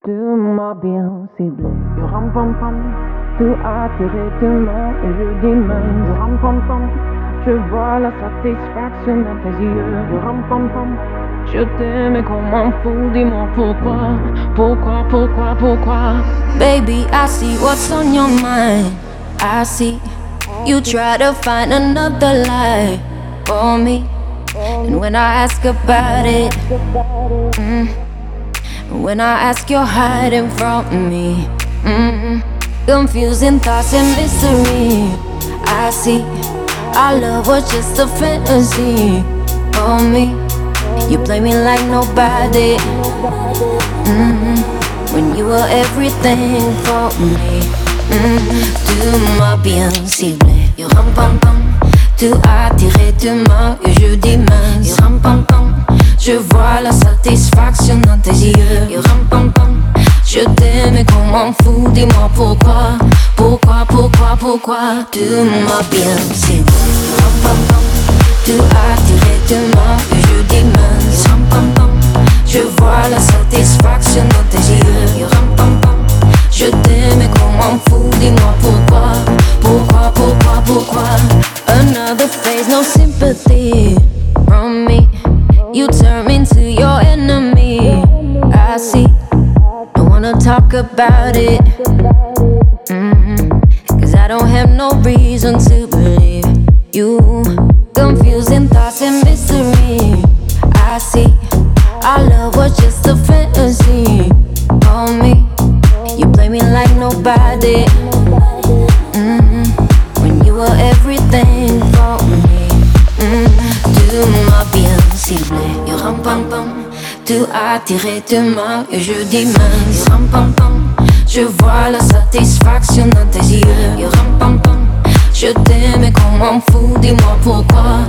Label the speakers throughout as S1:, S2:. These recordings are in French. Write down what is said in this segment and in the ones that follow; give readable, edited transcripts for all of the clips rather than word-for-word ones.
S1: Tu m'as bien ciblé, yo ram pam pam. Tu as tiré tes mains et je dis même, yo ram pam pam. Je vois la satisfaction dans tes yeux, yo ram pam pam. Je t'aime comme un fou, dis-moi pourquoi, pourquoi.
S2: Baby, I see what's on your mind. I see you try to find another lie for me. And when I ask about it, when I ask, you're hiding from me. Confusing thoughts and mystery. I see our love was just a fantasy for me. You play me like nobody. When you were everything for me. Tu m'as bien ciblé. You ram pam pam. Tu as tiré tes mains et je dis mince. You ram pam pam. Je vois la satisfaction dans tes yeux. You ram pam pam. Je t'aime comme un fou. Dis-moi pourquoi. Tu m'as bien ciblé. You ram pam pam. Tu as tiré tes mains et je dis mince. You ram pam pam. Je vois la satisfaction dans tes yeux. You ram pam pam. Je t'aime comme un fou, dis-moi pourquoi. Another phase, no sympathy from me. You turn me into your enemy. I see, don't wanna talk about it. Cause I don't have no reason to believe you. Confusing thoughts and mystery. I see, our love was just a fantasy for me. You play me like nobody. When you were everything for me. Tu m'as bien ciblé. You ram pam pam. Tu as tiré tes mains et je dis mince. You ram pam pam. Je vois la satisfaction dans tes yeux. You ram pam pam. Je t'aime comme un fou. Dis-moi pourquoi.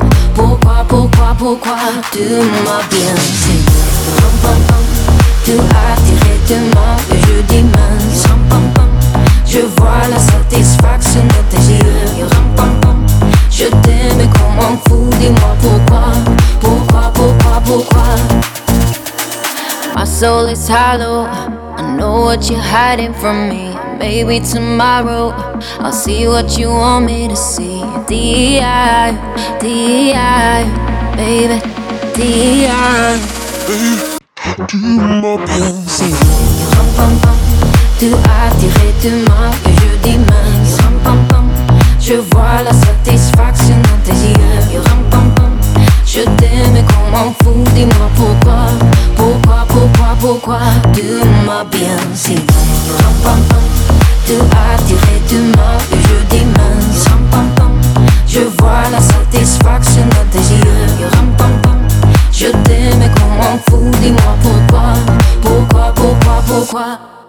S2: Tu m'as bien ciblé. You ram pam pam. Tu as tiré tes mains et je dis mince. Ram pam pam. Je vois la satisfaction dans tes yeux. You ram pam pam. Je t'aime comme un fou. Dis-moi pourquoi. My soul is hollow. I know what you're hiding from me. Maybe tomorrow I'll see what you want me to see. D.I., baby, D.I.
S3: Tu m'as bien ciblé.
S2: You ram pam pam. Tu as tiré tes mains et je dis mince. You ram pam pam. Je vois la satisfaction dans tes yeux. You ram pam pam. Je t'aime comme un fou. Dis-moi pourquoi. Tu m'as bien ciblé. You ram pam pam. Tu as tiré tes mains et je dis mince. You ram pam pam. Je vois la satisfaction dans tes yeux. You ram pam pam. Je t'aime comme un fou, dis-moi pourquoi.